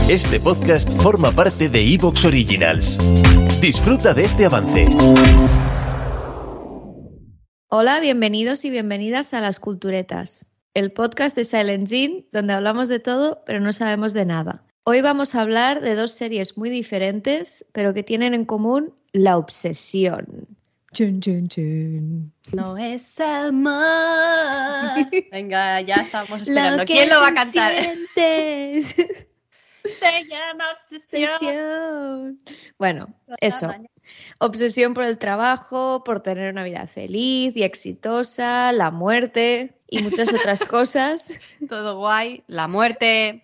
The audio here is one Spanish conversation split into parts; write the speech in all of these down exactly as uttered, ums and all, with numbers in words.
Este podcast forma parte de iVoox Originals. Disfruta de este avance. Hola, bienvenidos y bienvenidas a Las Culturetas, el podcast de Silent Zinc, donde hablamos de todo, pero no sabemos de nada. Hoy vamos a hablar de dos series muy diferentes, pero que tienen en común la obsesión. Chun, chun, chun. No es amor. Venga, ya estamos esperando. Lo que ¿Quién lo va a cantar? sientes. Se llama obsesión. Obsesión. Bueno, eso. Obsesión por el trabajo, por tener una vida feliz y exitosa, la muerte y muchas otras cosas. Todo guay. La muerte.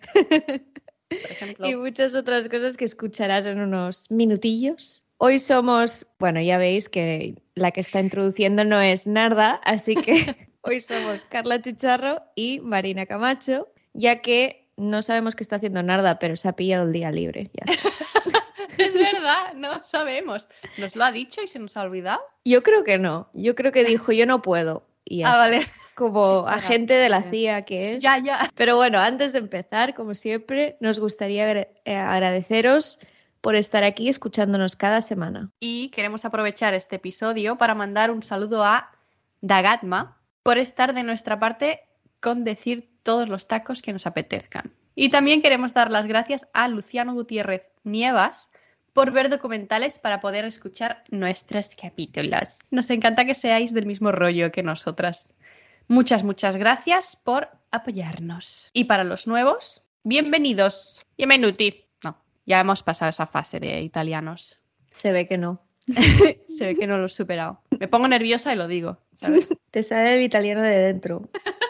Por ejemplo. Y muchas otras cosas que escucharás en unos minutillos. Hoy somos, bueno, ya veis que la que está introduciendo no es Narda, así que hoy somos Carla Chicharro y Marina Camacho, ya que no sabemos qué está haciendo Narda, pero se ha pillado el día libre. Ya está. Es verdad, no sabemos. ¿Nos lo ha dicho y se nos ha olvidado? Yo creo que no, yo creo que dijo yo no puedo. Y ya ah, está. vale. Como Está agente de la bien. C I A que es. Ya, ya. Pero bueno, antes de empezar, como siempre, nos gustaría agra- eh, agradeceros por estar aquí escuchándonos cada semana. Y queremos aprovechar este episodio para mandar un saludo a Dagatma por estar de nuestra parte con decir todos los tacos que nos apetezcan. Y también queremos dar las gracias a Luciano Gutiérrez Nievas por ver documentales para poder escuchar nuestros capítulos. Nos encanta que seáis del mismo rollo que nosotras. Muchas, muchas gracias por apoyarnos. Y para los nuevos, bienvenidos. Bienvenuti. No, ya hemos pasado esa fase de italianos. Se ve que no. Se ve que no lo he superado. Me pongo nerviosa y lo digo, ¿sabes? Te sale el italiano de dentro.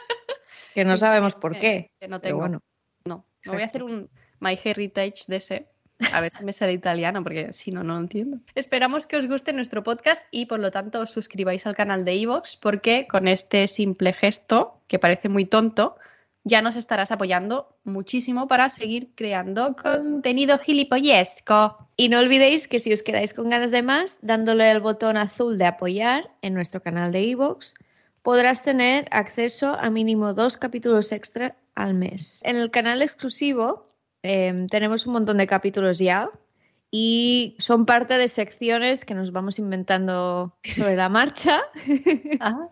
Que no sabemos por qué. Que no Pero tengo. bueno. No, me voy a hacer un My Heritage de ese. A ver si me sale italiano, porque si no, no lo entiendo. Esperamos que os guste nuestro podcast y por lo tanto os suscribáis al canal de iVoox, porque con este simple gesto, que parece muy tonto, ya nos estarás apoyando muchísimo para seguir creando contenido gilipollesco. Y no olvidéis que si os quedáis con ganas de más, dándole al botón azul de apoyar en nuestro canal de iVoox, podrás tener acceso a mínimo dos capítulos extra al mes. En el canal exclusivo eh, tenemos un montón de capítulos ya y son parte de secciones que nos vamos inventando sobre la marcha. Ah.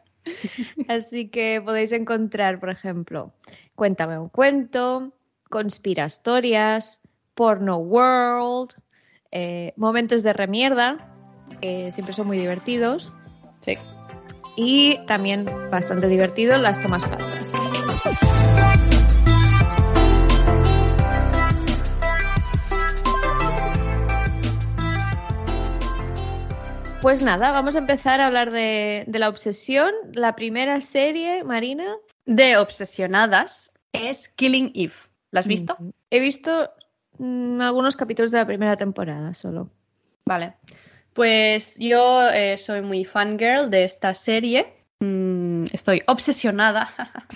Así que podéis encontrar, por ejemplo, Cuéntame un cuento, Conspirastorias, Porno World, eh, Momentos de remierda, que siempre son muy divertidos. Sí. Y también bastante divertido las tomas falsas. Pues nada, vamos a empezar a hablar de, de la obsesión. La primera serie, Marina. De obsesionadas es Killing Eve. ¿La has visto? Mm, He visto mm, algunos capítulos de la primera temporada solo. Vale. Pues yo eh, soy muy fangirl de esta serie. Mm, estoy obsesionada.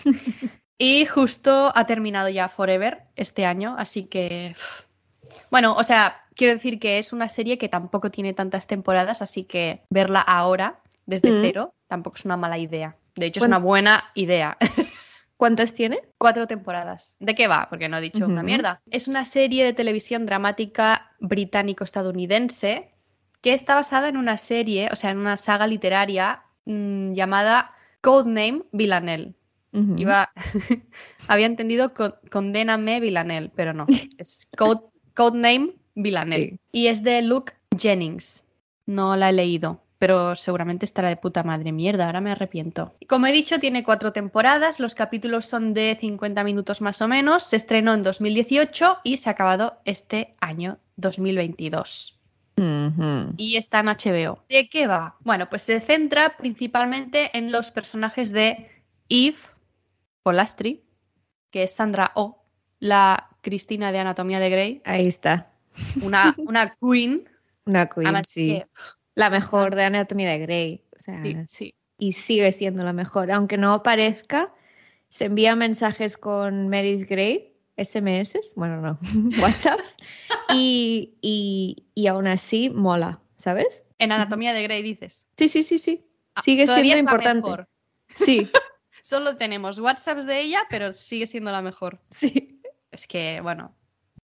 Y justo ha terminado ya Forever este año, así que... Pff. Bueno, o sea, quiero decir que es una serie que tampoco tiene tantas temporadas, así que verla ahora, desde Mm. cero, tampoco es una mala idea. De hecho, es Bueno. una buena idea. ¿Cuántas tiene? Cuatro temporadas. ¿De qué va? Porque no he dicho Ujú. una mierda. Es una serie de televisión dramática británico-estadounidense que está basada en una serie, o sea, en una saga literaria mmm, llamada Codename Villanelle. Uh-huh. Iba... Había entendido con... Condéname Villanelle, pero no. Es Code... Codename Villanelle. Sí. Y es de Luke Jennings. No la he leído, pero seguramente estará de puta madre. Mierda, ahora me arrepiento. Como he dicho, tiene cuatro temporadas. Los capítulos son de cincuenta minutos más o menos. Se estrenó en dos mil dieciocho y se ha acabado este año dos mil veintidós. Uh-huh. Y está en H B O. ¿De qué va? Bueno, pues se centra principalmente en los personajes de Eve Polastri, que es Sandra Oh, la Cristina de Anatomía de Grey. Ahí está. Una, una queen. Una queen, Además sí. que- La mejor de Anatomía de Grey. O sea, Sí, sí. y sigue siendo la mejor. Aunque no parezca, se envían mensajes con Meredith Grey, S M S, bueno, no, WhatsApps, y, y, y aún así mola, ¿sabes? En Anatomía de Grey dices. Sí, sí, sí, sí. Ah, Sigue todavía siendo es la importante. mejor. Sí, Solo tenemos WhatsApps de ella, pero sigue siendo la mejor. sí. Es que, bueno,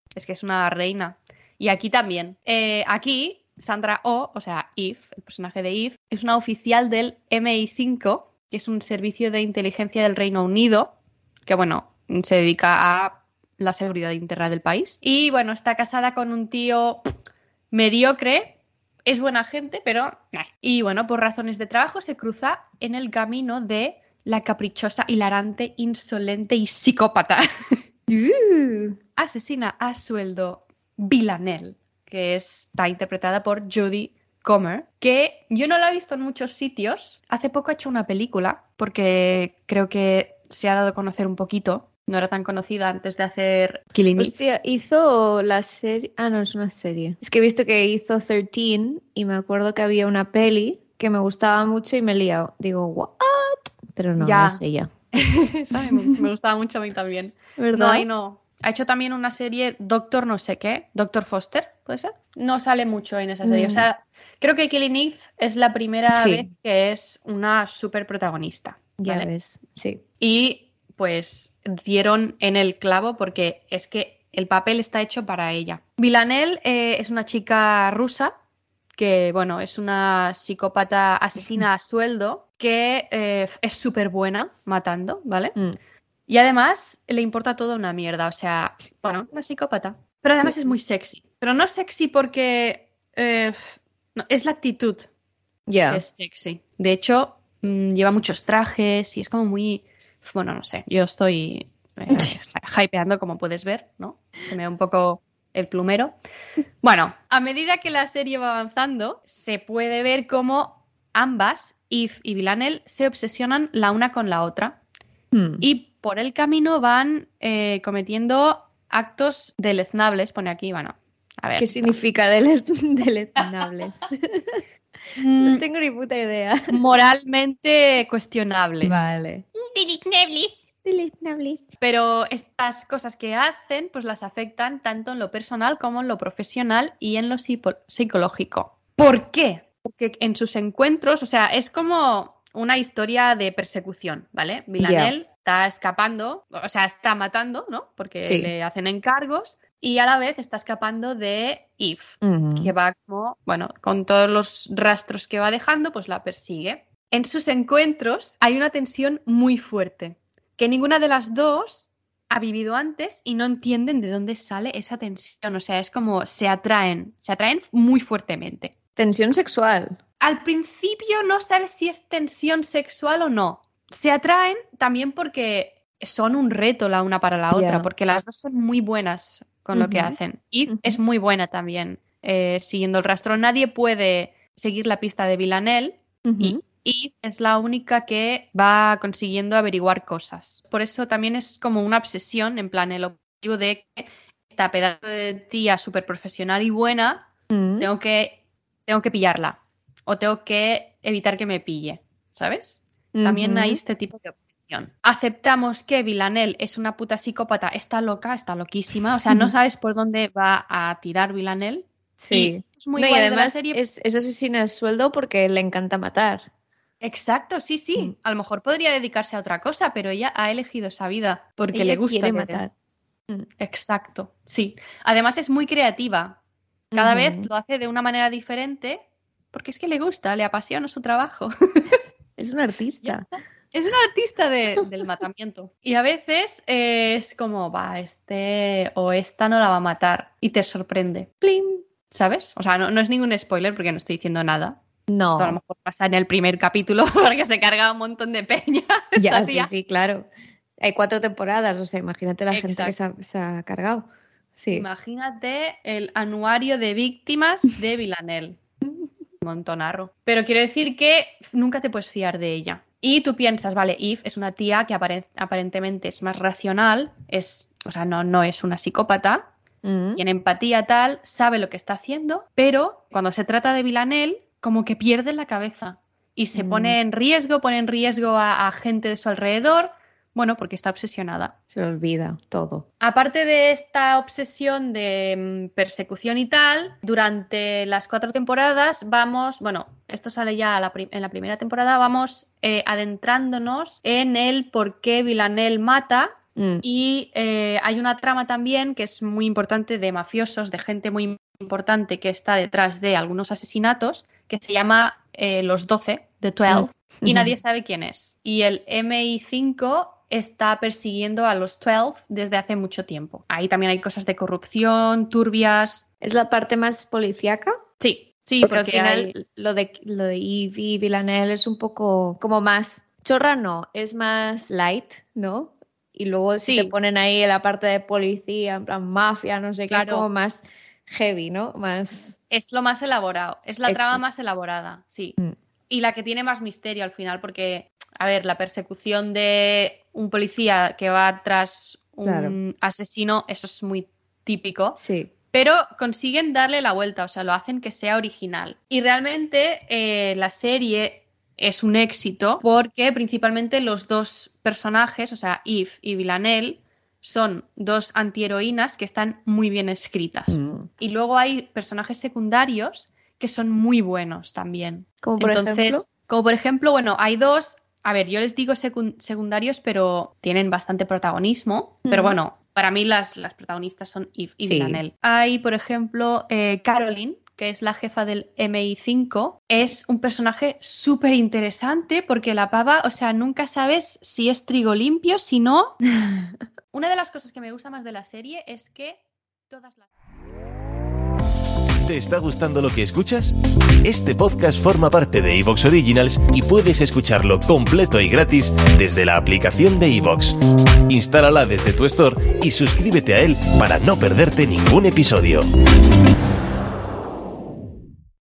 Es que es una reina. Y aquí también. Eh, aquí, Sandra Oh, o sea, Eve, el personaje de Eve, es una oficial del M I cinco, que es un servicio de inteligencia del Reino Unido, que, bueno, se dedica a la seguridad interna del país. Y, bueno, está casada con un tío mediocre. Es buena gente, pero... Y bueno, por razones de trabajo se cruza en el camino de la caprichosa, hilarante, insolente y psicópata Uh. asesina a sueldo Villanelle, que está interpretada por Jodie Comer, que yo no la he visto en muchos sitios. Hace poco ha hecho una película, porque creo que se ha dado a conocer un poquito. No era tan conocida antes de hacer Killing Eve. Hostia, hizo la serie... Ah, no, es una serie. Es que he visto que hizo trece y me acuerdo que había una peli que me gustaba mucho y me he liado. Digo, ¿what? Pero no, Ya. no es ella. Esa me, me gustaba mucho a mí también. ¿Verdad? No, ahí no. Ha hecho también una serie Doctor no sé qué, Doctor Foster, ¿puede ser? No sale mucho en esa serie. Mm. O sea, creo que Killing Eve es la primera Sí. vez que es una súper protagonista. Ya ¿vale? ves, sí. Y pues dieron en el clavo porque es que el papel está hecho para ella. Villanelle eh, es una chica rusa que, bueno, es una psicópata asesina a sueldo que eh, es súper buena matando, ¿vale? Mm. Y además le importa todo una mierda, o sea, bueno, una psicópata. Pero además es muy sexy. Pero no sexy porque eh, no, es la actitud Ya. que es sexy. De hecho, mmm, lleva muchos trajes y es como muy... Bueno, no sé, yo estoy eh, hypeando, como puedes ver, ¿no? Se me ve un poco el plumero. Bueno, a medida que la serie va avanzando, se puede ver cómo ambas, Eve y Villanelle, se obsesionan la una con la otra. Mm. Y por el camino van eh, cometiendo actos deleznables, pone aquí, bueno, a ver. ¿Qué significa dele- deleznables? Mm, No tengo ni puta idea. moralmente cuestionables. Vale. Deleznables. Deleznables. Pero estas cosas que hacen, pues las afectan tanto en lo personal como en lo profesional y en lo psico- psicológico. ¿Por qué? Porque en sus encuentros, o sea, es como una historia de persecución, ¿vale? Villanelle está escapando, o sea, está matando, ¿no? Porque Sí. le hacen encargos y a la vez está escapando de Eve, Ujú. que va como, bueno, con todos los rastros que va dejando, pues la persigue. En sus encuentros hay una tensión muy fuerte, que ninguna de las dos ha vivido antes y no entienden de dónde sale esa tensión. O sea, es como se atraen, se atraen muy fuertemente. Tensión sexual. Al principio no sabes si es tensión sexual o no. Se atraen también porque son un reto la una para la otra, Ya. porque las dos son muy buenas con lo que Ujú. hacen. Eve Ujú. es muy buena también eh, siguiendo el rastro. Nadie puede seguir la pista de Villanelle y Ujú. Eve es la única que va consiguiendo averiguar cosas. Por eso también es como una obsesión, en plan el objetivo de que esta pedazo de tía súper profesional y buena, Mm. tengo que, tengo que pillarla o tengo que evitar que me pille, ¿sabes? También Ujú. hay este tipo de obsesión. Aceptamos que Villanelle es una puta psicópata, está loca, está loquísima, o sea, no sabes por dónde va a tirar Villanelle. Sí. Y es muy No, y guay de la además serie. es, es asesina a sueldo porque le encanta matar. Exacto, sí, sí. Mm. A lo mejor podría dedicarse a otra cosa, pero ella ha elegido esa vida porque Ella le gusta. quiere que- matar. Mm. Exacto, sí. Además es muy creativa. Cada Ujú. vez lo hace de una manera diferente porque es que le gusta, le apasiona su trabajo. Es un artista. Es una artista de- del matamiento. Y a veces eh, es como, va, este o esta no la va a matar. Y te sorprende, Plin. ¿sabes? O sea, no, no es ningún spoiler porque no estoy diciendo nada. No. Esto a lo mejor pasa en el primer capítulo porque se carga un montón de peña. Ya, esta sí, tía. sí, claro. Hay cuatro temporadas, o sea, imagínate la gente que se ha, se ha cargado. Sí. Imagínate el anuario de víctimas de Villanelle. Montonarro. Pero quiero decir que nunca te puedes fiar de ella. Y tú piensas, vale, Eve es una tía que apare- aparentemente es más racional, es, o sea, no, no es una psicópata, Mm. tiene empatía tal, sabe lo que está haciendo, pero cuando se trata de Villanelle, como que pierde la cabeza y se Mm. pone en riesgo, pone en riesgo a, a gente de su alrededor, bueno, porque está obsesionada. Se le olvida todo. Aparte de esta obsesión de mm, persecución y tal, durante las cuatro temporadas vamos, bueno, esto sale ya a la pri- en la primera temporada, vamos eh, adentrándonos en el por qué Villanelle mata Mm. Y eh, hay una trama también que es muy importante de mafiosos, de gente muy importante que está detrás de algunos asesinatos, que se llama eh, Los doce, The doce, Mm. y nadie sabe quién es. Y el M I cinco está persiguiendo a los doce desde hace mucho tiempo. Ahí también hay cosas de corrupción, turbias. ¿Es la parte más policíaca? Sí, sí, porque, porque al final hay... lo de lo de Eve y Villanelle es un poco como más chorra, no, es más light, ¿no? Y luego si Sí. te ponen ahí la parte de policía, en plan mafia, no sé qué, Claro. es como más heavy, ¿no? Más... Es lo más elaborado, es la Exacto. trama más elaborada, sí. Mm. Y la que tiene más misterio al final, porque, a ver, la persecución de un policía que va tras un Claro. asesino, eso es muy típico. Sí. Pero consiguen darle la vuelta, o sea, lo hacen que sea original. Y realmente eh, la serie es un éxito porque principalmente los dos personajes, o sea, Eve y Villanelle, son dos antiheroínas que están muy bien escritas. Mm. Y luego hay personajes secundarios que son muy buenos también. Como por Entonces, ejemplo. como por ejemplo, bueno, hay dos, a ver, yo les digo secun- secundarios, pero tienen bastante protagonismo. Mm. Pero bueno, para mí las, las protagonistas son Eve y Sí. Villanelle. Hay, por ejemplo, eh, Caroline, que es la jefa del M I cinco, es un personaje súper interesante porque la pava, o sea, nunca sabes si es trigo limpio, si no. Una de las cosas que me gusta más de la serie es que todas las... ¿Te está gustando lo que escuchas? Este podcast forma parte de iVoox Originals y puedes escucharlo completo y gratis desde la aplicación de iVoox. Instálala desde tu store y suscríbete a él para no perderte ningún episodio.